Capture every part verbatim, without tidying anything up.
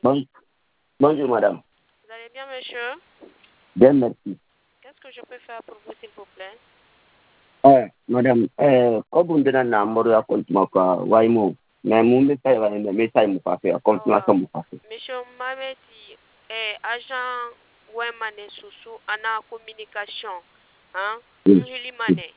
Bon- Bonjour, madame. Vous allez bien, monsieur? Bien, merci. Qu'est-ce que je peux faire pour vous, s'il vous plaît? Eh, madame, eh, ko bundina na moro ya kontuma kwa waimo. Mais mon message va me message mu fa faire confirmation mu fa faire. Monsieur Mameti, eh, agent Wemane Soussou, ana communication. Hein? Oui. Njuli Mane.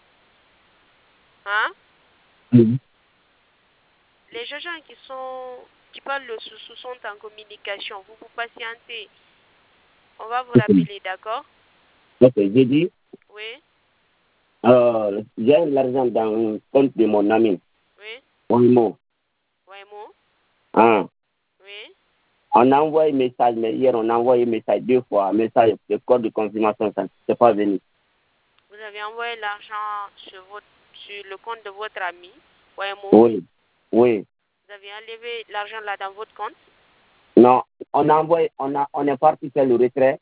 Hein? Mhm. Les agents qui sont qui parlent le Soussou sont en communication. Vous vous patientez. On va vous rappeler, d'accord? Ok, j'ai dit, Oui, euh, j'ai l'argent dans le compte de mon ami. oui, Waimo. Waimo, Hein. oui. On a envoyé message, mais hier on a envoyé message deux fois, message, le code de confirmation, ça n'est pas venu. Vous avez envoyé l'argent sur votre sur le compte de votre ami, Waimo. Oui, oui. Vous avez enlevé l'argent là dans votre compte? Non, on a envoyé, on a, on est parti faire le retrait.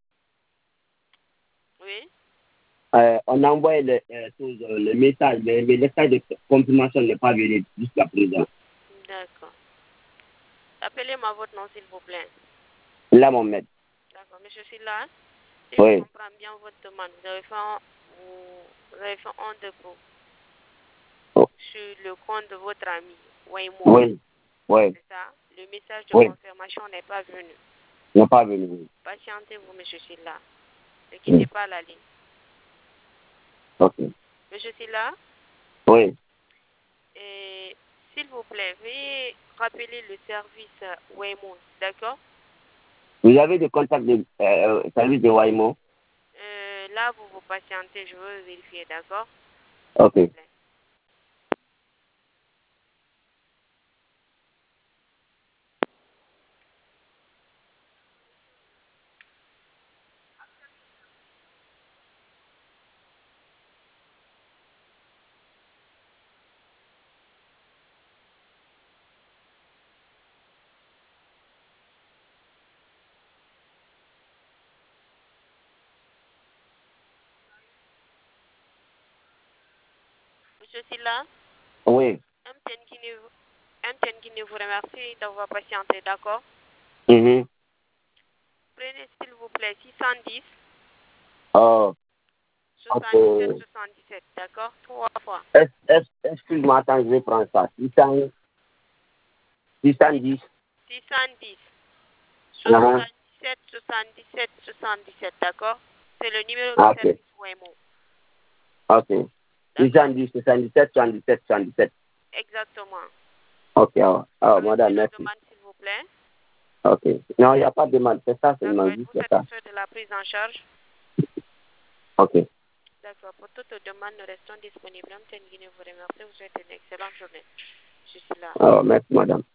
Oui. Euh, on a envoyé le, euh, chose, euh, le message, mais le message de confirmation n'est pas venu jusqu'à présent. D'accord. Appelez-moi votre nom, s'il vous plaît. Là, mon maître. D'accord. Monsieur Silla, si Oui. je comprends bien votre demande, vous avez fait un, vous, vous avez fait un dépôt Oh. sur le compte de votre ami, Waimo. Oui. Oui. C'est ça? Le message de Oui. confirmation n'est pas venu. N'est pas venu. Oui. Patientez-vous, monsieur Silla. Ne quittez Oui. pas la ligne. Ok. Monsieur Silla, Oui. et s'il vous plaît, veuillez rappeler le service euh, Waimo, d'accord? Vous avez des contacts de euh, euh, service de Waimo? Euh, là, vous vous patientez, je veux vérifier, d'accord? Ok. S'il vous plaît. Monsieur Silla, Oui. M T N Guinée, M T N Guinée vous remercie d'avoir patienté, d'accord? Mhm. Prenez s'il vous plaît six cent dix, Oh. soixante-dix-sept, Ok. soixante-dix-sept, d'accord? Trois fois. Est- est- Excuse-moi, attends, je vais prendre ça. six cents, six cent dix. six cent dix, Uh-huh. soixante-dix-sept, soixante-dix-sept, soixante-dix-sept, d'accord? C'est le numéro de Ok. service Wemo. Ok. D'accord? soixante-dix, soixante-dix-sept, soixante-dix-sept, soixante-dix-sept. Exactement. Ok. Oh, oh Avez-vous madame, une merci. demande, s'il vous plaît? Ok. Non, il n'y a pas de demande. C'est ça D'accord. seulement, juste Êtes-vous c'est ça. satisfait de la prise en charge? Ok. D'accord. Pour toute demande, nous restons disponibles. M T N Guinée vous remercie. Vous souhaite une excellente journée. Je suis là. Oh, merci, madame.